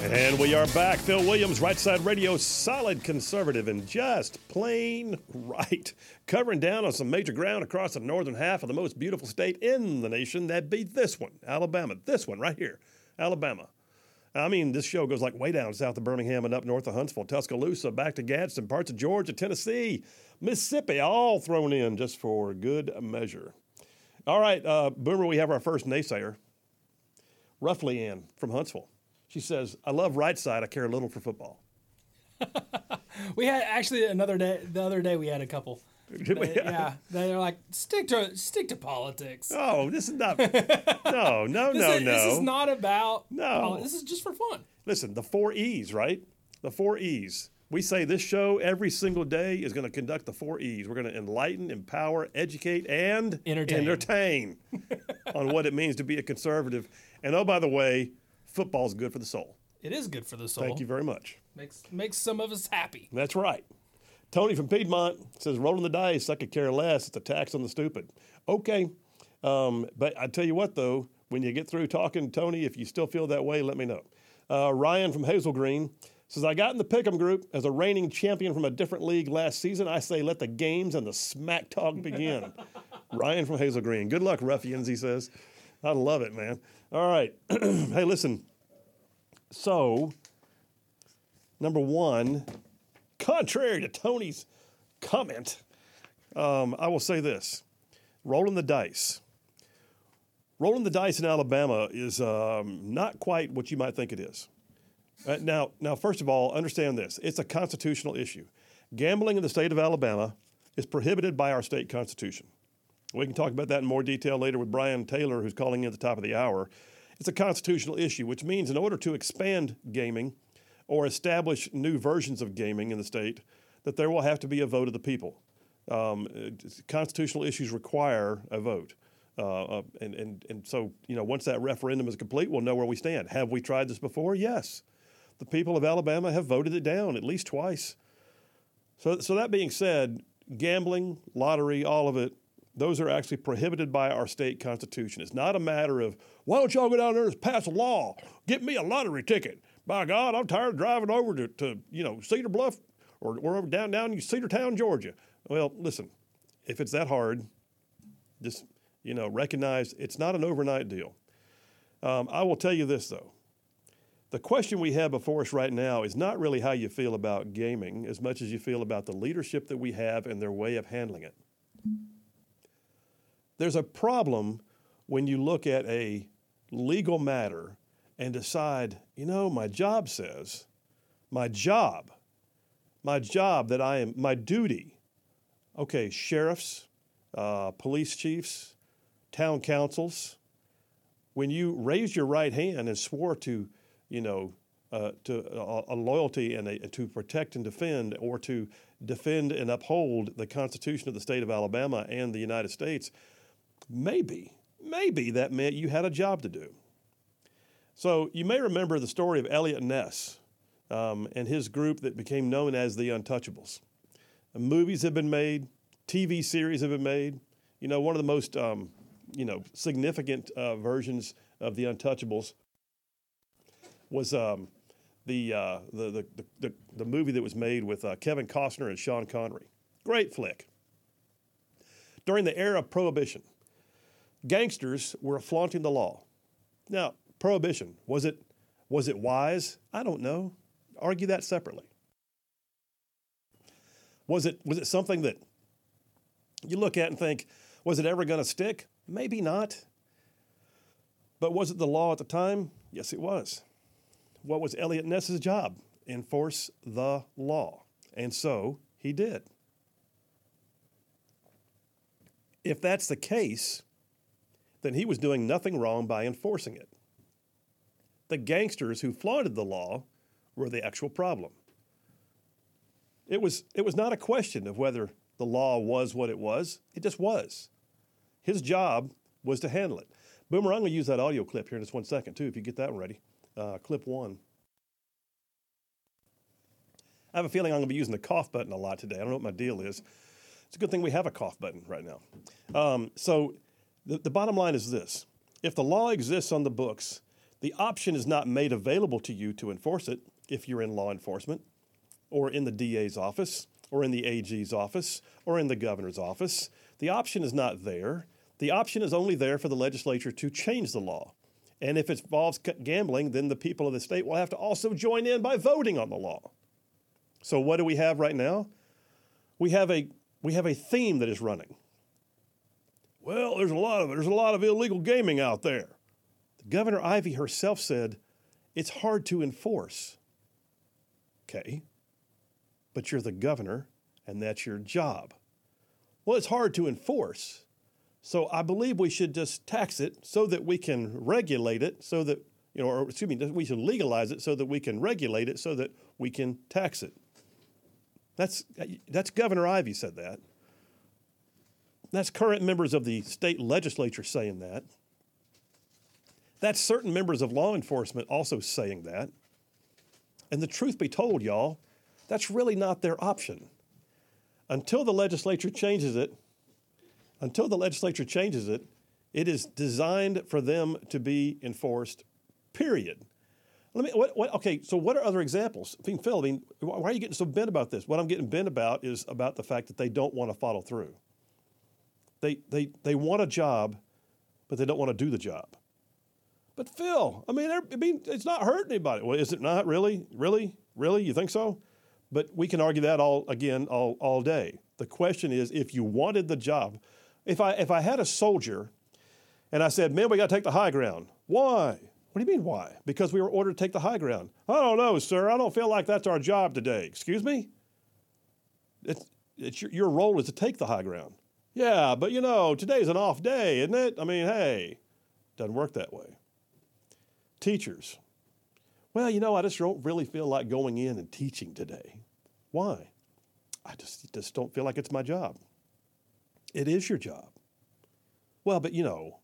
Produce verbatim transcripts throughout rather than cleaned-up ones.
And we are back. Phil Williams, Right Side Radio, solid conservative and just plain right. Covering down on some major ground across the northern half of the most beautiful state in the nation. That'd be this one, Alabama. This one right here, Alabama. I mean, this show goes like way down south of Birmingham and up north of Huntsville, Tuscaloosa, back to Gadsden, parts of Georgia, Tennessee, Mississippi, all thrown in just for good measure. All right, uh, Boomer, we have our first naysayer, Roughly Ann from Huntsville. She says, I love Right Side. I care a little for football. We had actually another day, the other day we had a couple. They, yeah, they're like, stick to stick to politics. Oh, this is not, no, no, this no, is, no. This is not about, no. This is just for fun. Listen, the four E's, right? The four E's. We say this show every single day is going to conduct the four E's. We're going to enlighten, empower, educate, and entertain, entertain on what it means to be a conservative. And oh, by the way, football's good for the soul. It is good for the soul. Thank you very much. Makes makes some of us happy. That's right. Tony from Piedmont says, rolling the dice, I could care less. It's a tax on the stupid. Okay. Um, but I tell you what, though, when you get through talking, Tony, if you still feel that way, let me know. Uh, Ryan from Hazel Green says, I got in the Pick'em group as a reigning champion from a different league last season. I say let the games and the smack talk begin. Ryan from Hazel Green. Good luck, ruffians, he says. I love it, man. All right. Hey, listen. So, number one, contrary to Tony's comment, um, I will say this. Rolling the dice. Rolling the dice in Alabama is um, not quite what you might think it is. Uh, now, now, first of all, understand this. It's a constitutional issue. Gambling in the state of Alabama is prohibited by our state constitution. We can talk about that in more detail later with Brian Taylor, who's calling in at the top of the hour. It's a constitutional issue, which means in order to expand gaming or establish new versions of gaming in the state, that there will have to be a vote of the people. Um, constitutional issues require a vote. Uh, uh, and, and, and so, you know, once that referendum is complete, we'll know where we stand. Have we tried this before? Yes. The people of Alabama have voted it down at least twice. So, so that being said, gambling, lottery, all of it, those are actually prohibited by our state constitution. It's not a matter of, why don't y'all go down there and pass a law? Get me a lottery ticket. By God, I'm tired of driving over to, to you know, Cedar Bluff or, or over down, down in Cedartown, Georgia. Well, listen, if it's that hard, just, you know, recognize it's not an overnight deal. Um, I will tell you this, though. The question we have before us right now is not really how you feel about gaming as much as you feel about the leadership that we have and their way of handling it. There's a problem when you look at a legal matter and decide, you know, my job says, my job, my job that I am, my duty, okay, sheriffs, uh, police chiefs, town councils, when you raised your right hand and swore to, you know, uh, to a, a loyalty and a, to protect and defend or to defend and uphold the Constitution of the state of Alabama and the United States, maybe, maybe that meant you had a job to do. So you may remember the story of Elliot Ness um, and his group that became known as the Untouchables. Uh, movies have been made, T V series have been made. You know, one of the most, um, you know, significant uh, versions of the Untouchables was um, the, uh, the, the, the, the, the movie that was made with uh, Kevin Costner and Sean Connery. Great flick. During the era of Prohibition, gangsters were flaunting the law. Now, Prohibition, was it was it wise? I don't know. Argue that separately. Was it was it something that you look at and think, was it ever going to stick? Maybe not. But was it the law at the time? Yes, it was. What was Elliot Ness's job? Enforce the law. And so he did. If that's the case, then he was doing nothing wrong by enforcing it. The gangsters who flaunted the law were the actual problem. It was, it was not a question of whether the law was what it was. It just was. His job was to handle it. Boomer, I'm going to use that audio clip here in just one second, too, if you get that one ready. Uh, clip one. I have a feeling I'm going to be using the cough button a lot today. I don't know what my deal is. It's a good thing we have a cough button right now. Um, so the, the bottom line is this. If the law exists on the books, The option is not made available to you to enforce it if you're in law enforcement or in the D A's office or in the A G's office or in the governor's office. The option is not there. The option is only there for the legislature to change the law. And if it involves gambling, then the people of the state will have to also join in by voting on the law. So what do we have right now? We have a we have a theme that is running. Well, there's a lot of there's a lot of illegal gaming out there. Governor Ivey herself said it's hard to enforce. Okay, but you're the governor, and that's your job. Well, it's hard to enforce. So I believe we should just tax it so that we can regulate it, so that, you know, or excuse me, we should legalize it so that we can regulate it, so that we can tax it. That's that's Governor Ivey said that. That's current members of the state legislature saying that. That's certain members of law enforcement also saying that. And the truth be told, y'all, that's really not their option. Until the legislature changes it, until the legislature changes it, it is designed for them to be enforced, period. Let me, what, what, okay, so what are other examples? I mean, Phil, I mean, why are you getting so bent about this? What I'm getting bent about is about the fact that they don't want to follow through. They, they, they want a job, but they don't want to do the job. But Phil, I mean, I mean, it's not hurting anybody. Well, is it not really? Really? Really? You think so? But we can argue that all again all, all day. The question is, if you wanted the job, if I if I had a soldier and I said, man, we got to take the high ground. Why? What do you mean why? Because we were ordered to take the high ground. I don't know, sir. I don't feel like that's our job today. Excuse me? It's, it's your, your role is to take the high ground. Yeah, but you know, today's an off day, isn't it? I mean, hey, doesn't work that way. Teachers. Well, you know, I just don't really feel like going in and teaching today. Why? I just, just don't feel like it's my job. It is your job. Well, but you know,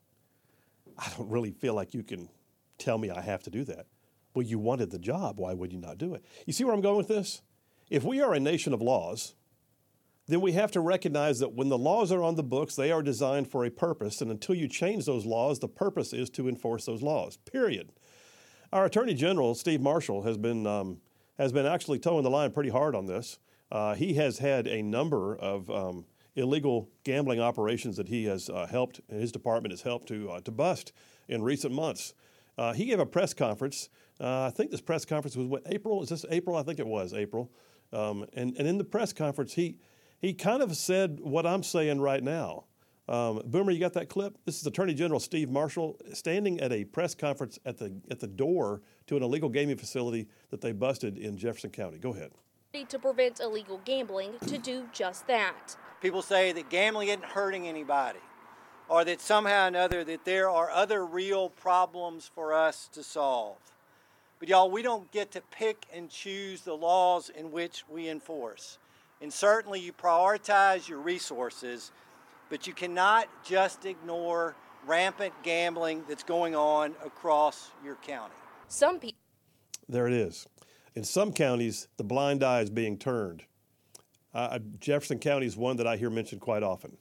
I don't really feel like you can tell me I have to do that. Well, you wanted the job. Why would you not do it? You see where I'm going with this? If we are a nation of laws, then we have to recognize that when the laws are on the books, they are designed for a purpose. And until you change those laws, the purpose is to enforce those laws, period. Our Attorney General, Steve Marshall, has been um, has been actually towing the line pretty hard on this. Uh, he has had a number of um, illegal gambling operations that he has uh, helped, and his department has helped to uh, to bust in recent months. Uh, he gave a press conference. Uh, I think this press conference was what, April? Is this April? I think it was April. Um, and, and in the press conference, he he kind of said what I'm saying right now. Um, Boomer, you got that clip? This is Attorney General Steve Marshall standing at a press conference at the at the door to an illegal gaming facility that they busted in Jefferson County. Go ahead. To prevent illegal gambling to do just that. People say that gambling isn't hurting anybody, or that somehow or another that there are other real problems for us to solve. But y'all, we don't get to pick and choose the laws in which we enforce. And certainly you prioritize your resources, but you cannot just ignore rampant gambling that's going on across your county. Some people. There it is. In some counties, the blind eye is being turned. Uh, Jefferson County is one that I hear mentioned quite often.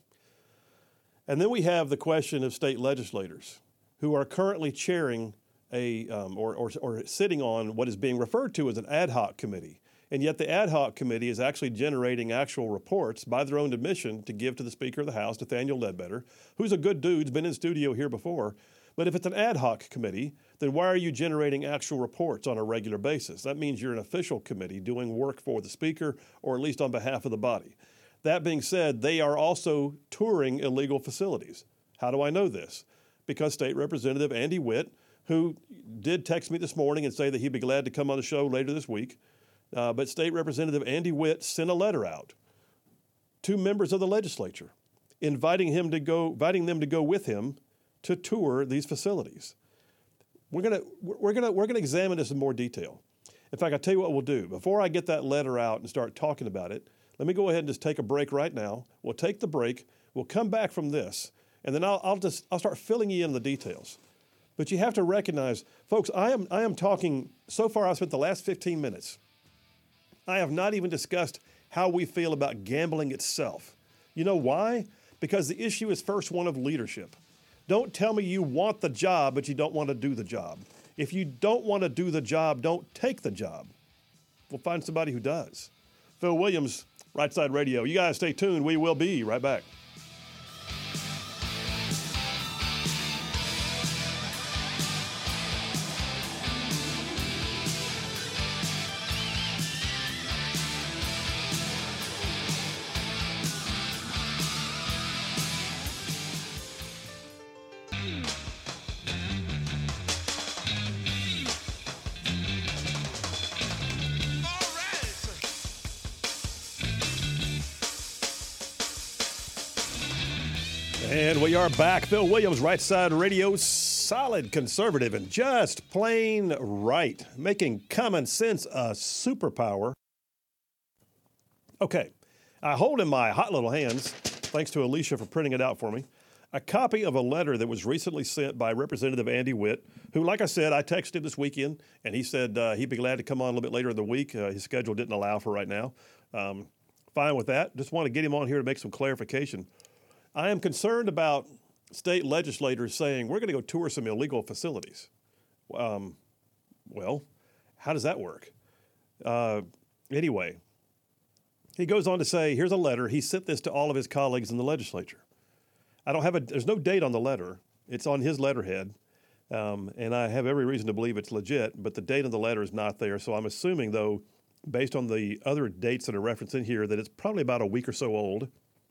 And then we have the question of state legislators who are currently chairing a um, or, or, or sitting on what is being referred to as an ad hoc committee. And yet the ad hoc committee is actually generating actual reports by their own admission to give to the Speaker of the House, Nathaniel Ledbetter, who's a good dude, has been in studio here before. But if it's an ad hoc committee, then why are you generating actual reports on a regular basis? That means you're an official committee doing work for the Speaker, or at least on behalf of the body. That being said, they are also touring illegal facilities. How do I know this? Because State Representative Andy Witt, who did text me this morning and say that he'd be glad to come on the show later this week, uh, but State Representative Andy Witt sent a letter out to members of the legislature, inviting him to go, inviting them to go with him to tour these facilities. We're gonna we're gonna we're gonna examine this in more detail. In fact, I'll tell you what we'll do. Before I get that letter out and start talking about it, let me go ahead and just take a break right now. We'll take the break. We'll come back from this, and then I'll, I'll just I'll start filling you in the details. But you have to recognize, folks, I am I am talking. So far, I've spent the last fifteen minutes. I have not even discussed how we feel about gambling itself. You know why? Because the issue is first one of leadership. Don't tell me you want the job, but you don't want to do the job. If you don't want to do the job, don't take the job. We'll find somebody who does. Phil Williams, Right Side Radio. You guys stay tuned. We will be right back. And we are back. Phil Williams, Right Side Radio, solid conservative and just plain right, making common sense a superpower. Okay, I hold in my hot little hands, thanks to Alicia for printing it out for me, a copy of a letter that was recently sent by Representative Andy Witt, who, like I said, I texted him this weekend, and he said uh, he'd be glad to come on a little bit later in the week. Uh, his schedule didn't allow for right now. Um, fine with that. Just want to get him on here to make some clarification. I am concerned about state legislators saying, we're going to go tour some illegal facilities. Um, well, how does that work? Uh, anyway, he goes on to say, here's a letter. He sent this to all of his colleagues in the legislature. I don't have a, there's no date on the letter. It's on his letterhead. Um, and I have every reason to believe it's legit, but the date on the letter is not there. So I'm assuming, though, based on the other dates that are referenced in here, that it's probably about a week or so old.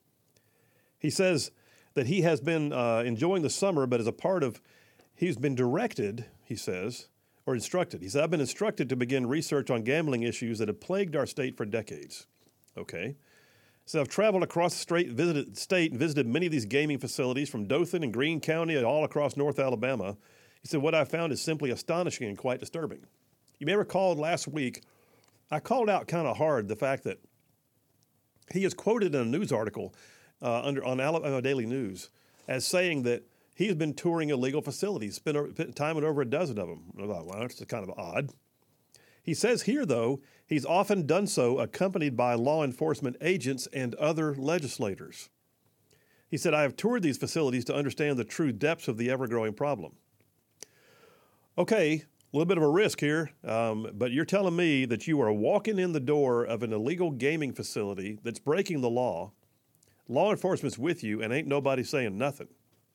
He says that he has been uh, enjoying the summer, but as a part of, he's been directed, he says, or instructed. He said, I've been instructed to begin research on gambling issues that have plagued our state for decades. Okay. So I've traveled across the state, visited, state and visited many of these gaming facilities from Dothan and Greene County and all across North Alabama. He said, what I found is simply astonishing and quite disturbing. You may recall last week, I called out kind of hard the fact that he is quoted in a news article Uh, under on Alabama Daily News as saying that he's been touring illegal facilities, spent, spent time at over a dozen of them. I thought, well, that's kind of odd. He says here, though, he's often done so accompanied by law enforcement agents and other legislators. He said, I have toured these facilities to understand the true depths of the ever-growing problem. Okay, a little bit of a risk here, um, but you're telling me that you are walking in the door of an illegal gaming facility that's breaking the law. Law enforcement's with you and ain't nobody saying nothing.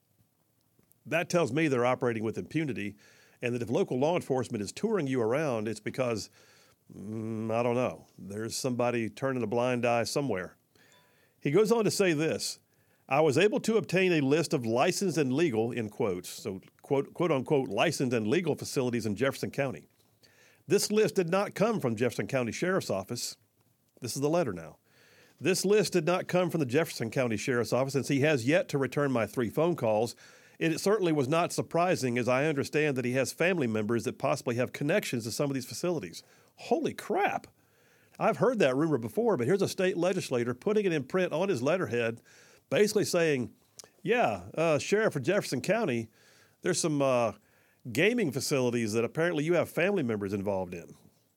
That tells me they're operating with impunity, and that if local law enforcement is touring you around, it's because, mm, I don't know, there's somebody turning a blind eye somewhere. He goes on to say this, I was able to obtain a list of licensed and legal, in quotes, so quote, quote unquote, licensed and legal facilities in Jefferson County. This list did not come from Jefferson County Sheriff's Office. This is the letter now. This list did not come from the Jefferson County Sheriff's Office, since he has yet to return my three phone calls. It certainly was not surprising, as I understand that he has family members that possibly have connections to some of these facilities. Holy crap. I've heard that rumor before, but here's a state legislator putting it in print on his letterhead, basically saying, yeah, uh, Sheriff of Jefferson County, there's some uh, gaming facilities that apparently you have family members involved in.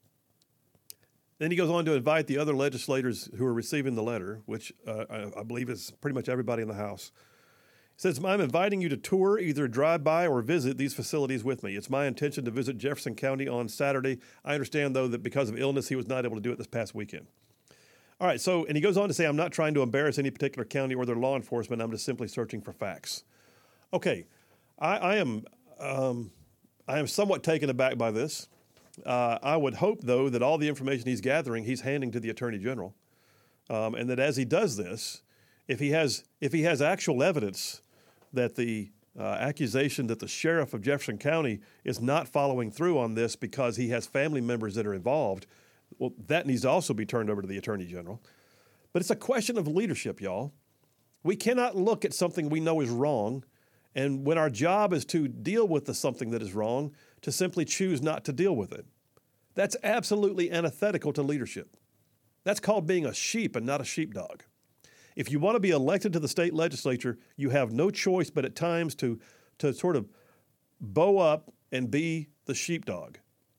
Then he goes on to invite the other legislators who are receiving the letter, which uh, I, I believe is pretty much everybody in the House. He says, I'm inviting you to tour, either drive by or visit these facilities with me. It's my intention to visit Jefferson County on Saturday. I understand, though, that because of illness, he was not able to do it this past weekend. All right, so, and he goes on to say, I'm not trying to embarrass any particular county or their law enforcement. I'm just simply searching for facts. Okay, I, I am um, I am somewhat taken aback by this. Uh, I would hope, though, that all the information he's gathering, he's handing to the Attorney General, um, and that as he does this, if he has if he has actual evidence that the uh, accusation that the sheriff of Jefferson County is not following through on this because he has family members that are involved, well, that needs to also be turned over to the Attorney General. But it's a question of leadership, y'all. We cannot look at something we know is wrong, and when our job is to deal with the something that is wrong, to simply choose not to deal with it. That's absolutely antithetical to leadership. That's called being a sheep and not a sheepdog. If you want to be elected to the state legislature, you have no choice but at times to, to sort of bow up and be the sheepdog.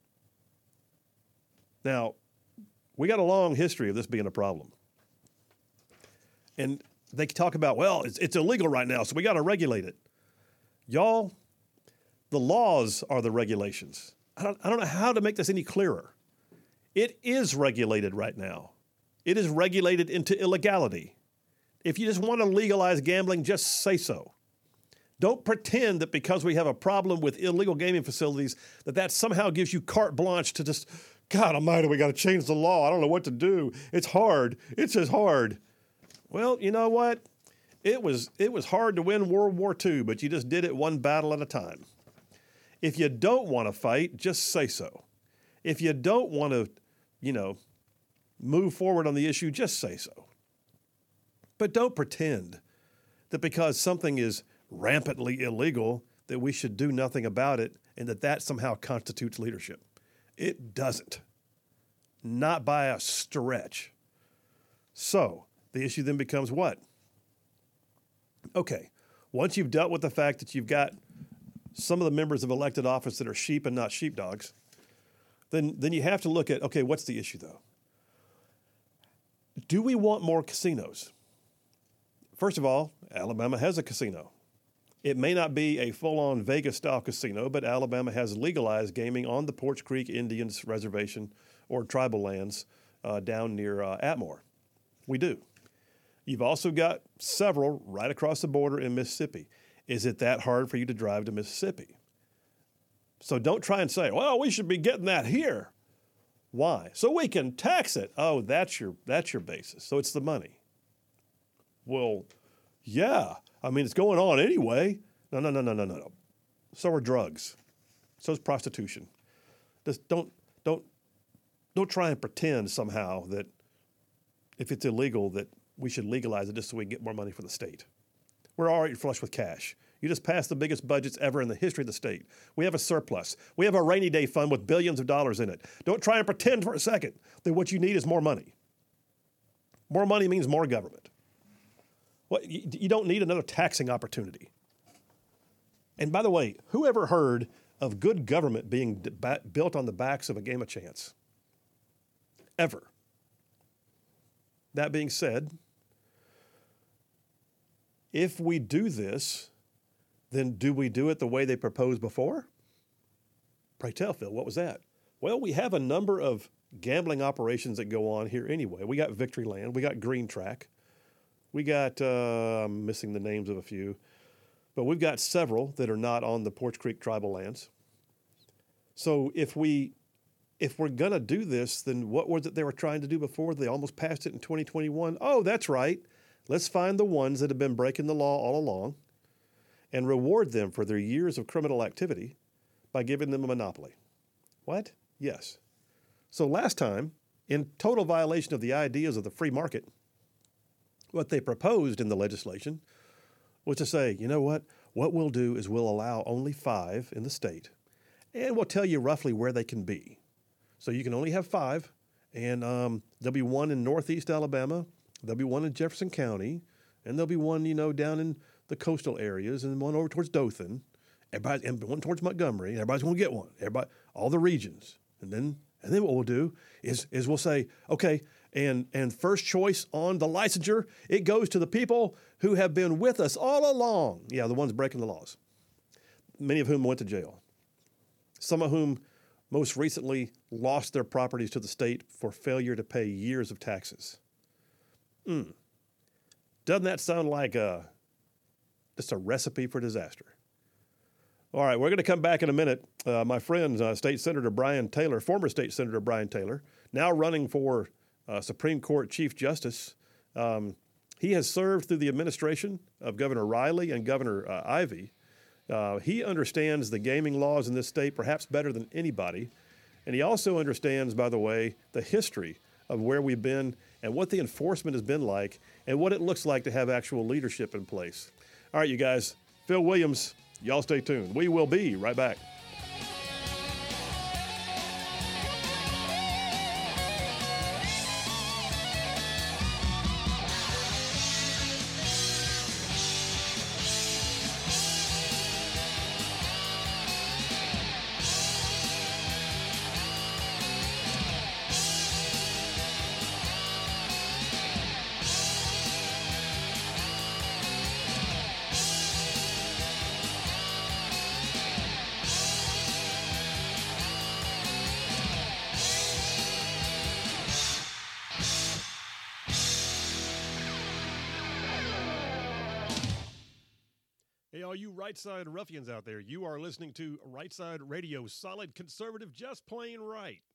Now, we got a long history of this being a problem. And they talk about, well, it's, it's illegal right now, so we got to regulate it. Y'all, The laws are the regulations. I don't, I don't know how to make this any clearer. It is regulated right now. It is regulated into illegality. If you just want to legalize gambling, just say so. Don't pretend that because we have a problem with illegal gaming facilities, that that somehow gives you carte blanche to just, God almighty, we got to change the law. I don't know what to do. It's hard. It's just hard. Well, you know what? It was, it was hard to win World War Two, but you just did it one battle at a time. If you don't want to fight, just say so. If you don't want to, you know, move forward on the issue, just say so. But don't pretend that because something is rampantly illegal that we should do nothing about it and that that somehow constitutes leadership. It doesn't. Not by a stretch. So the issue then becomes what? Okay, once you've dealt with the fact that you've got some of the members of elected office that are sheep and not sheepdogs, then, then you have to look at, okay, what's the issue though? Do we want more casinos? First of all, Alabama has a casino. It may not be a full-on Vegas-style casino, but Alabama has legalized gaming on the Porch Creek Indians Reservation or tribal lands uh, down near uh, Atmore. We do. You've also got several right across the border in Mississippi. Is it that hard for you to drive to Mississippi? So don't try and say, well, we should be getting that here. Why? So we can tax it. Oh, that's your that's your basis. So it's the money. Well, yeah. I mean, it's going on anyway. No, no, no, no, no, no. So are drugs. So is prostitution. Just don't don't don't try and pretend somehow that if it's illegal that we should legalize it just so we can get more money for the state. We're already flush with cash. You just passed the biggest budgets ever in the history of the state. We have a surplus. We have a rainy day fund with billions of dollars in it. Don't try and pretend for a second that what you need is more money. More money means more government. Well, you, you don't need another taxing opportunity. And by the way, who ever heard of good government being d- ba- built on the backs of a game of chance? Ever. That being said, if we do this, then do we do it the way they proposed before? Pray tell, Phil, what was that? Well, we have a number of gambling operations that go on here anyway. We got Victory Land. We got Green Track. We got, uh, I'm missing the names of a few, but we've got several that are not on the Porch Creek tribal lands. So if, we, if we're going to do this, then what was it they were trying to do before? They almost passed it in twenty twenty-one. Oh, that's right. Let's find the ones that have been breaking the law all along and reward them for their years of criminal activity by giving them a monopoly. What? Yes. So last time, in total violation of the ideas of the free market, what they proposed in the legislation was to say, you know what? What we'll do is we'll allow only five in the state, and we'll tell you roughly where they can be. So you can only have five, and um, there'll be one in northeast Alabama, there'll be one in Jefferson County, and there'll be one, you know, down in the coastal areas, and one over towards Dothan, everybody, and one towards Montgomery. Everybody's going to get one. Everybody, all the regions, and then and then what we'll do is is we'll say, okay, and and first choice on the licensure, it goes to the people who have been with us all along. Yeah, the ones breaking the laws. Many of whom went to jail. Some of whom most recently lost their properties to the state for failure to pay years of taxes. Mm. Doesn't that sound like a, just a recipe for disaster? All right, we're going to come back in a minute. Uh, my friend, uh, State Senator Brian Taylor, former State Senator Brian Taylor, now running for uh, Supreme Court Chief Justice. Um, he has served through the administration of Governor Riley and Governor uh, Ivey. Uh, he understands the gaming laws in this state perhaps better than anybody. And he also understands, by the way, the history of where we've been and what the enforcement has been like and what it looks like to have actual leadership in place. All right, you guys, Phil Williams, y'all stay tuned. We will be right back. all you right side ruffians out there, you are listening to Right Side Radio, solid conservative, just plain right.